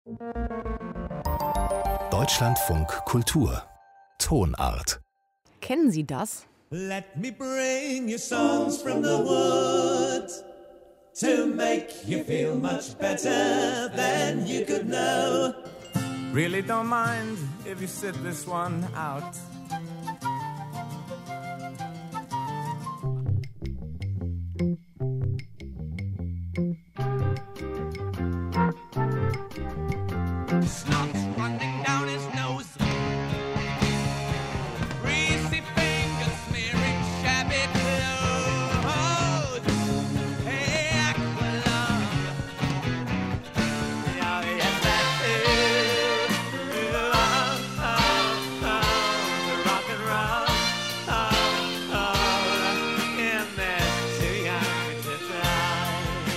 Deutschlandfunk Kultur Tonart. Kennen Sie das? Let me bring you songs from the woods to make you feel much better than you could know. Really don't mind if you sit this one out. Snot's running down his nose. Greasy fingers smearing shabby clothes. Hey, Aqualung. Oh, yes, that's it. Rock and roll. And that's too young to try.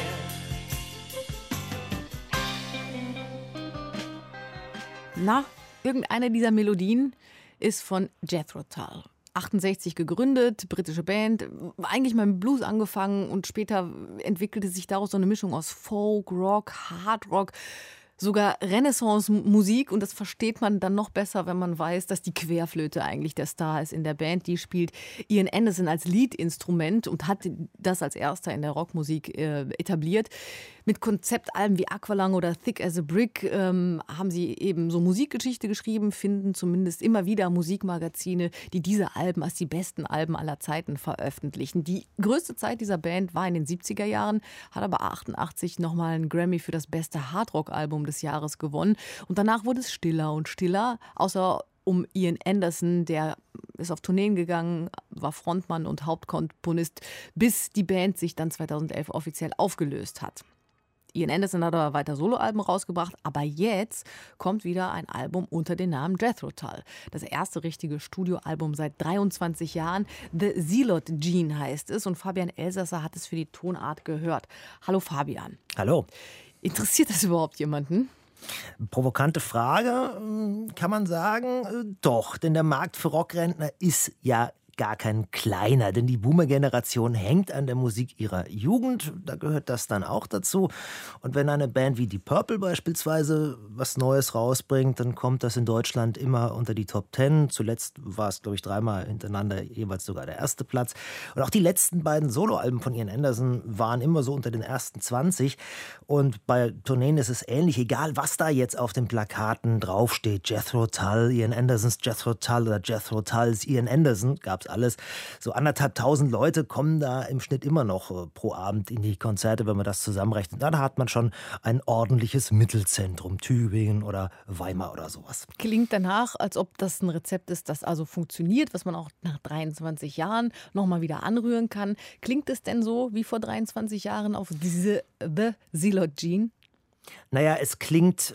Na, irgendeine dieser Melodien ist von Jethro Tull. 68 gegründet, britische Band, eigentlich mal mit Blues angefangen und später entwickelte sich daraus so eine Mischung aus Folk, Rock, Hard Rock, sogar Renaissance-Musik, und das versteht man dann noch besser, wenn man weiß, dass die Querflöte eigentlich der Star ist in der Band. Die spielt Ian Anderson als Leadinstrument und hat das als erster in der Rockmusik etabliert. Mit Konzeptalben wie Aqualung oder Thick as a Brick haben sie eben so Musikgeschichte geschrieben, finden zumindest immer wieder Musikmagazine, die diese Alben als die besten Alben aller Zeiten veröffentlichen. Die größte Zeit dieser Band war in den 70er Jahren, hat aber 88 nochmal einen Grammy für das beste Hardrock-Album des Jahres gewonnen. Und danach wurde es stiller und stiller, außer um Ian Anderson, der ist auf Tourneen gegangen, war Frontmann und Hauptkomponist, bis die Band sich dann 2011 offiziell aufgelöst hat. Ian Anderson hat aber weiter Soloalben rausgebracht, aber jetzt kommt wieder ein Album unter dem Namen Jethro Tull. Das erste richtige Studioalbum seit 23 Jahren. The Zealot Gene heißt es, und Fabian Elsasser hat es für die Tonart gehört. Hallo Fabian. Hallo. Interessiert das überhaupt jemanden? Provokante Frage, kann man sagen. Doch, denn der Markt für Rockrentner ist ja gar kein kleiner, denn die Boomer-Generation hängt an der Musik ihrer Jugend, da gehört das dann auch dazu. Und wenn eine Band wie die Purple beispielsweise was Neues rausbringt, dann kommt das in Deutschland immer unter die Top 10. Zuletzt war es, glaube ich, 3-mal hintereinander jeweils sogar der erste Platz. Und auch die letzten beiden Soloalben von Ian Anderson waren immer so unter den ersten 20. Und bei Tourneen ist es ähnlich, egal was da jetzt auf den Plakaten draufsteht. Jethro Tull, Ian Andersons Jethro Tull oder Jethro Tulls Ian Anderson, gab es alles. So 1.500 Leute kommen da im Schnitt immer noch pro Abend in die Konzerte, wenn man das zusammenrechnet. Dann hat man schon ein ordentliches Mittelzentrum, Tübingen oder Weimar oder sowas. Klingt danach, als ob das ein Rezept ist, das also funktioniert, was man auch nach 23 Jahren nochmal wieder anrühren kann. Klingt es denn so wie vor 23 Jahren auf diese The Zealot Gene? Naja, es klingt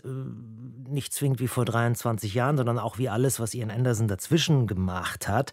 nicht zwingend wie vor 23 Jahren, sondern auch wie alles, was Ian Anderson dazwischen gemacht hat.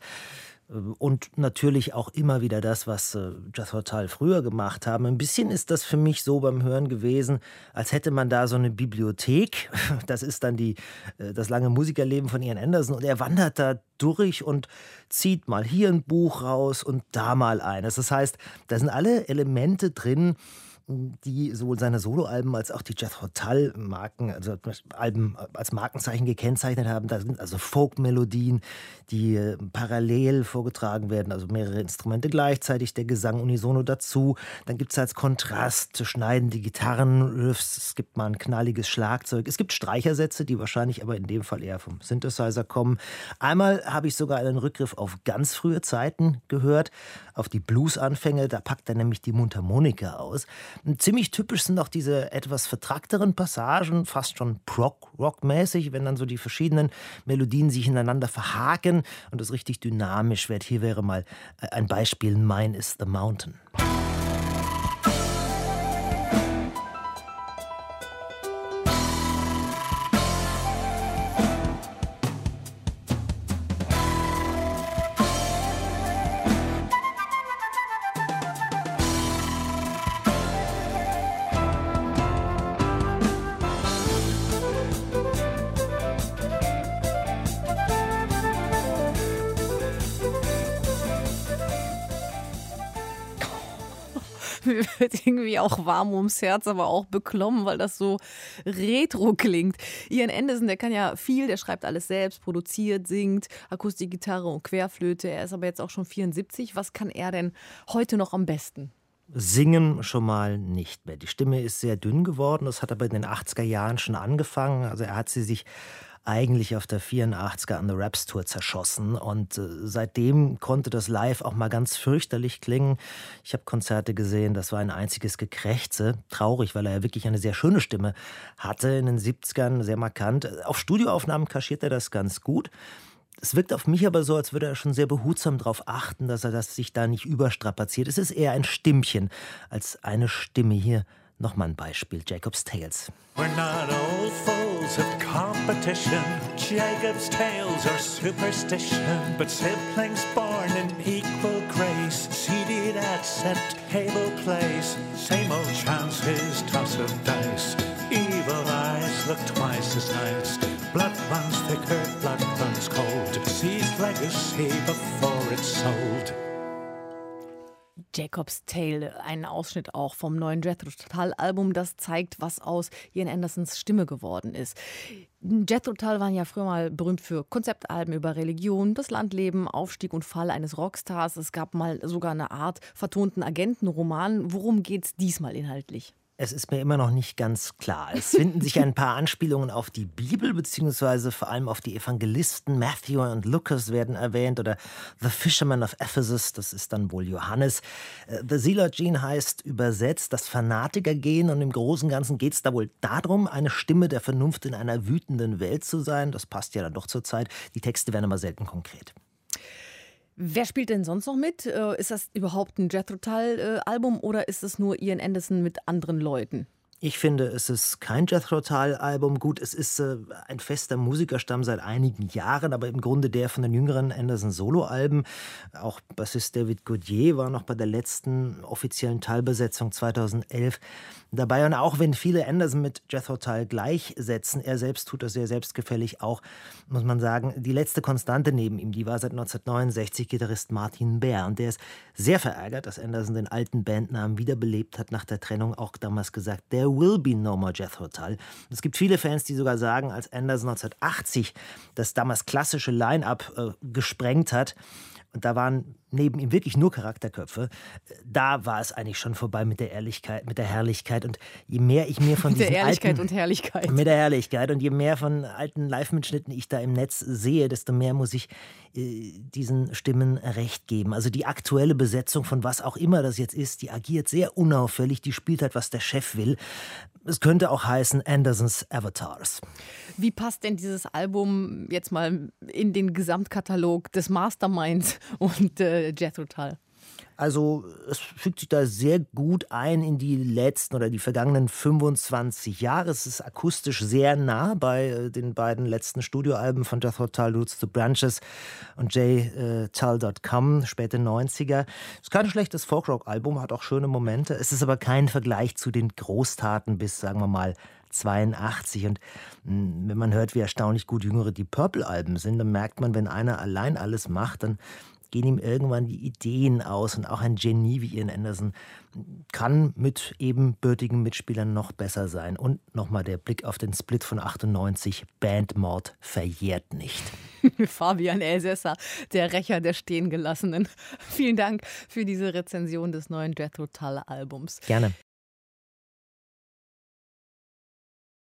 Und natürlich auch immer wieder das, was Jethro Tull früher gemacht haben. Ein bisschen ist das für mich so beim Hören gewesen, als hätte man da so eine Bibliothek. Das ist dann das lange Musikerleben von Ian Anderson. Und er wandert da durch und zieht mal hier ein Buch raus und da mal eines. Das heißt, da sind alle Elemente drin, die sowohl seine Soloalben als auch die Jethro Tull-Marken, also Alben als Markenzeichen gekennzeichnet haben. Da sind also Folk-Melodien, die parallel vorgetragen werden, also mehrere Instrumente gleichzeitig, der Gesang unisono dazu. Dann gibt es als Kontrast schneidende Gitarrenriffs, es gibt mal ein knalliges Schlagzeug, es gibt Streichersätze, die wahrscheinlich aber in dem Fall eher vom Synthesizer kommen. Einmal habe ich sogar einen Rückgriff auf ganz frühe Zeiten gehört, auf die Blues-Anfänge, da packt er nämlich die Mundharmonika aus. Ziemlich typisch sind auch diese etwas vertrackteren Passagen, fast schon Prog-Rock-mäßig, wenn dann so die verschiedenen Melodien sich ineinander verhaken und es richtig dynamisch wird. Hier wäre mal ein Beispiel: Mine is the Mountain. Mir wird irgendwie auch warm ums Herz, aber auch beklommen, weil das so retro klingt. Ian Anderson, der kann ja viel, der schreibt alles selbst, produziert, singt, Akustikgitarre und Querflöte. Er ist aber jetzt auch schon 74. Was kann er denn heute noch am besten? Singen schon mal nicht mehr. Die Stimme ist sehr dünn geworden. Das hat aber in den 80er Jahren schon angefangen. Also er hat sie sich eigentlich auf der 84er an der Raps Tour zerschossen und seitdem konnte das live auch mal ganz fürchterlich klingen. Ich habe Konzerte gesehen, das war ein einziges Gekrächze. Traurig, weil er ja wirklich eine sehr schöne Stimme hatte in den 70ern, sehr markant. Auf Studioaufnahmen kaschiert er das ganz gut. Es wirkt auf mich aber so, als würde er schon sehr behutsam darauf achten, dass er sich da nicht überstrapaziert. Es ist eher ein Stimmchen als eine Stimme. Hier nochmal ein Beispiel, Jacob's Tales. We're not old fools of competition. Jacob's tales are superstition. But siblings born in equal grace, seated at set table place. Same old chances, toss of dice. Evil eyes look twice as nice. Blood runs thicker, blood runs cold. Seized legacy before it's sold. Jacob's Tale, ein Ausschnitt auch vom neuen Jethro Tull Album, das zeigt, was aus Ian Andersons Stimme geworden ist. Jethro Tull waren ja früher mal berühmt für Konzeptalben über Religion, das Landleben, Aufstieg und Fall eines Rockstars. Es gab mal sogar eine Art vertonten Agentenroman. Worum geht's diesmal inhaltlich? Es ist mir immer noch nicht ganz klar. Es finden sich ein paar Anspielungen auf die Bibel, beziehungsweise vor allem auf die Evangelisten. Matthew und Lucas werden erwähnt oder The Fisherman of Ephesus, das ist dann wohl Johannes. The Zealot Gene heißt übersetzt das Fanatikergehen und im Großen und Ganzen geht es da wohl darum, eine Stimme der Vernunft in einer wütenden Welt zu sein. Das passt ja dann doch zur Zeit. Die Texte werden aber selten konkret. Wer spielt denn sonst noch mit? Ist das überhaupt ein Jethro Tull-Album oder ist es nur Ian Anderson mit anderen Leuten? Ich finde, es ist kein Jethro Tull-Album. Gut, es ist ein fester Musikerstamm seit einigen Jahren, aber im Grunde der von den jüngeren Anderson-Solo-Alben. Auch Bassist David Godier war noch bei der letzten offiziellen Tull-Besetzung 2011 dabei. Und auch wenn viele Anderson mit Jethro Tull gleichsetzen, er selbst tut das sehr selbstgefällig auch, muss man sagen, die letzte Konstante neben ihm, die war seit 1969 Gitarrist Martin Baer. Und der ist sehr verärgert, dass Anderson den alten Bandnamen wiederbelebt hat nach der Trennung, auch damals gesagt, there will be no more Jethro Tull. Es gibt viele Fans, die sogar sagen, als Anderson 1980 das damals klassische Line-Up gesprengt hat, und da waren neben ihm wirklich nur Charakterköpfe, da war es eigentlich schon vorbei mit der Ehrlichkeit, mit der Herrlichkeit. Und je mehr ich mir von diesen Ehrlichkeit und Herrlichkeit. Mit der Herrlichkeit. Und je mehr von alten Live-Mitschnitten ich da im Netz sehe, desto mehr muss ich diesen Stimmen recht geben. Also die aktuelle Besetzung von was auch immer das jetzt ist, die agiert sehr unauffällig, die spielt halt, was der Chef will. Es könnte auch heißen Andersons Avatars. Wie passt denn dieses Album jetzt mal in den Gesamtkatalog des Masterminds und Jethro Tull? Also es fügt sich da sehr gut ein in die letzten oder die vergangenen 25 Jahre. Es ist akustisch sehr nah bei den beiden letzten Studioalben von Jethro Tull, Roots to Branches und jtull.com, späte 90er. Es ist kein schlechtes Folkrock-Album, hat auch schöne Momente. Es ist aber kein Vergleich zu den Großtaten bis, sagen wir mal, 82. Und wenn man hört, wie erstaunlich gut jüngere die Purple-Alben sind, dann merkt man, wenn einer allein alles macht, dann gehen ihm irgendwann die Ideen aus. Und auch ein Genie wie Ian Anderson kann mit ebenbürtigen Mitspielern noch besser sein. Und nochmal der Blick auf den Split von 98. Bandmord verjährt nicht. Fabian Elsässer, der Rächer der Stehengelassenen. Vielen Dank für diese Rezension des neuen Jethro Tull Albums. Gerne.